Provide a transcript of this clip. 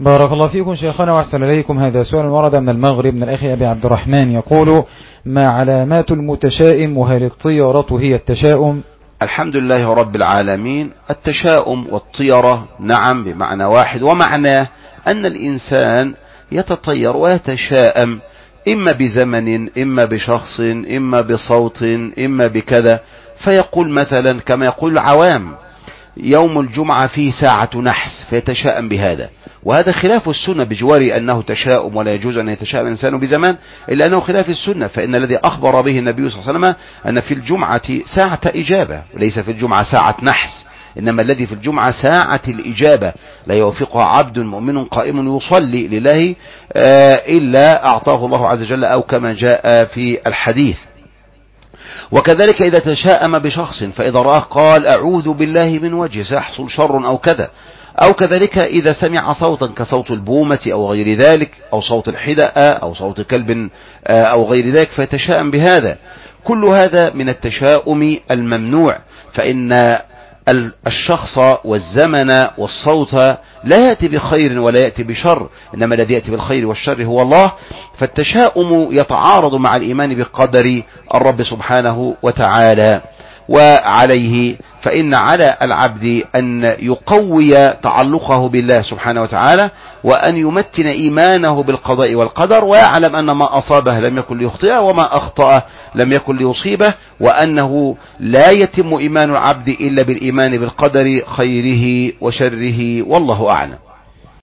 بارك الله فيكم شيخنا وأحسن إليكم. هذا سؤال ورد من المغرب من الأخ أبي عبد الرحمن يقول: ما علامات المتشائم، وهل الطيرة هي التشاؤم؟ الحمد لله رب العالمين. التشاؤم والطيرة نعم بمعنى واحد، ومعناه أن الإنسان يتطير ويتشاءم، إما بزمن، إما بشخص، إما بصوت، إما بكذا. فيقول مثلا كما يقول العوام: يوم الجمعة فيه ساعة نحس، فيتشاءم بهذا. وهذا خلاف السنة بجوار أنه تشاؤم، ولا يجوز أن يتشاءم الإنسان بزمان، إلا أنه خلاف السنة. فإن الذي أخبر به النبي صلى الله عليه وسلم أن في الجمعة ساعة إجابة، وليس في الجمعة ساعة نحس، إنما الذي في الجمعة ساعة الإجابة لا يوفقها عبد مؤمن قائم يصلي لله إلا أعطاه الله عز وجل، أو كما جاء في الحديث. وكذلك إذا تشاءم بشخص فإذا رآه قال: أعوذ بالله من وجهه سيحصل شر أو كذا. أو كذلك إذا سمع صوتا كصوت البومة أو غير ذلك، أو صوت الحدأة، أو صوت كلب أو غير ذلك، فيتشاءم بهذا. كل هذا من التشاؤم الممنوع، فإن الشخص والزمن والصوت لا يأتي بخير ولا يأتي بشر، إنما الذي يأتي بالخير والشر هو الله. فالتشاؤم يتعارض مع الإيمان بقدر الرب سبحانه وتعالى. وعليه فإن على العبد أن يقوي تعلقه بالله سبحانه وتعالى، وأن يمتن إيمانه بالقضاء والقدر، ويعلم أن ما أصابه لم يكن ليخطئه، وما أخطأه لم يكن ليصيبه، وأنه لا يتم إيمان العبد إلا بالإيمان بالقدر خيره وشره، والله أعلم.